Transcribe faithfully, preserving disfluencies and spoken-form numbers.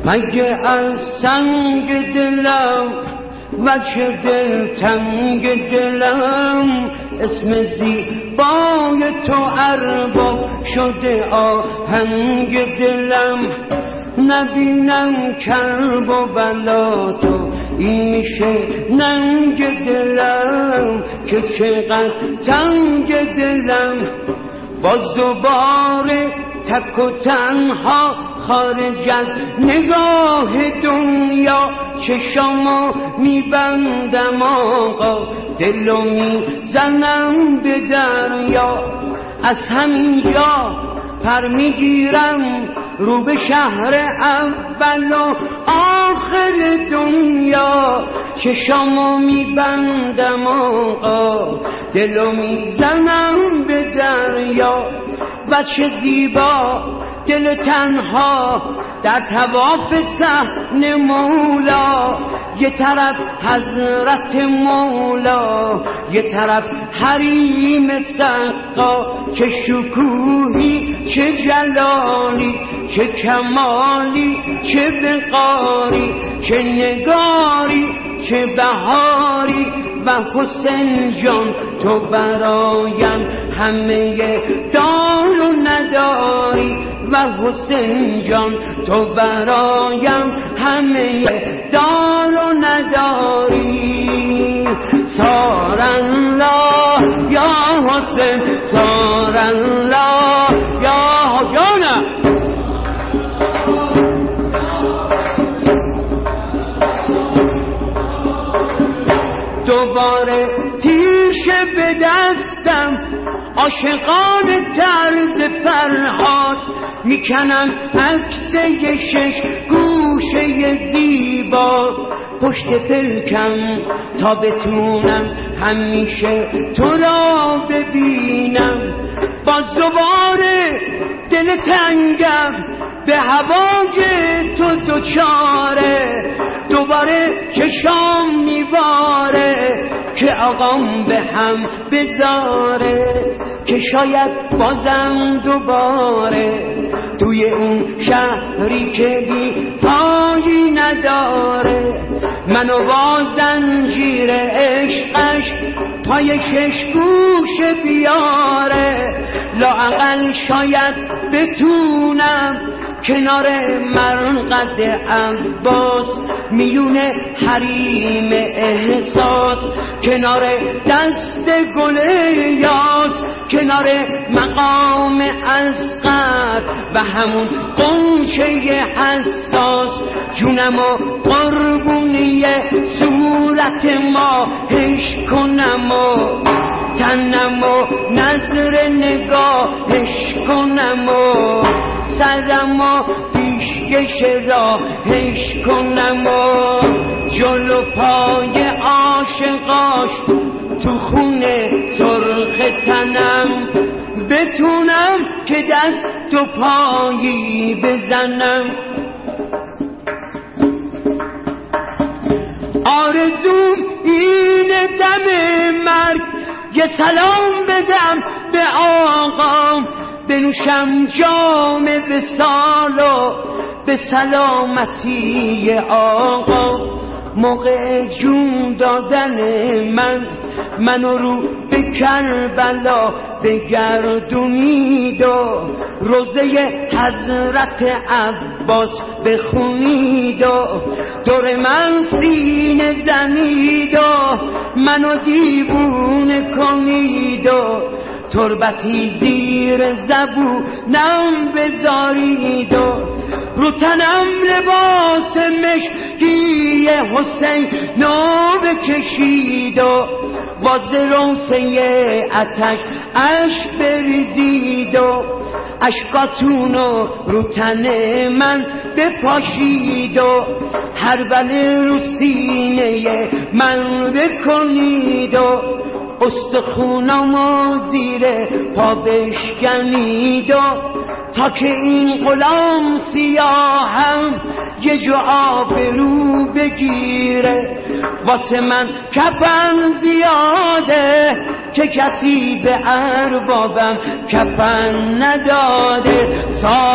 مگه از سنگ دلم و چه دل تنگ دلم اسم زیبای تو ارباب شده آهنگ دلم نبینم کرب و بلا تو این میشه ننگ دلم که چقدر تنگ دلم باز دوباره تک و تنها خارج از نگاه دنیا چشمو میبندم آقا دلو میزنم به دریا از همینجا پر میگیرم رو به شهر اول و آخر دنیا چشمو میبندم آقا دلو میزنم به دریا بچه زیبا دل تنها در طواف صحن مولا یه طرف حضرت مولا یه طرف حریم سقا چه شکوهی چه جلالی چه کمالی چه وقاری چه نگاری چه بهاری و حسین جان تو برایم همه دار و نداری و حسین جان تو برایم همه دار و نداری سارن لا یا حسین سارن لا یا جانم دوباره تیشه به دستم عاشقان طرز فرهاد میکنن عکس یه شش گوشه زیبا پشت پلکم تا بتونم همیشه تو را ببینم باز دوباره دل تنگم به هوای تو دوچاره دوباره چشام میباره که آقام به هم بذاره که شاید بازم دوباره توی اون شهری که بی پایی نداره منو با زنجیر عشقش پای شش گوش بیاره لااقل شاید بتونم کنار مرقد عباس میون حریم احساس کنار دست گل یاس کنار مقام اصغر و همون قنچه حساس جونم و قربونی صورت ماهش کنم و تنم و نظر نگاهش کنم و سرم و پیشکش راهش کنم و جلو پای عاشقاش تو خونه سرخ تنم بتونم که دست و پایی بزنم آرزوم اینه دم مرگ یه سلام بدم به آقام بنوشم جام وصال و به سلامتی آقا موقع جون دادن من منو رو به کربلا بگردونید و روزه حضرت عباس بخونید و دور من سینه زنید و منو دیوونه کنید و تربتی زیر زبونم بذارید و رو تنم لباس مشکی حسین نو بکشید و باز روسه اتش اش بریزید و اشکاتونو رو تن من بپاشید و هر بله رو سینه من بکنید و استخونمو زیر پا بشکنید و تا که این غلام سیاهم یه جو آبرو بگیره واسه من کفن زیاده که کسی به اربابم کفن نداده.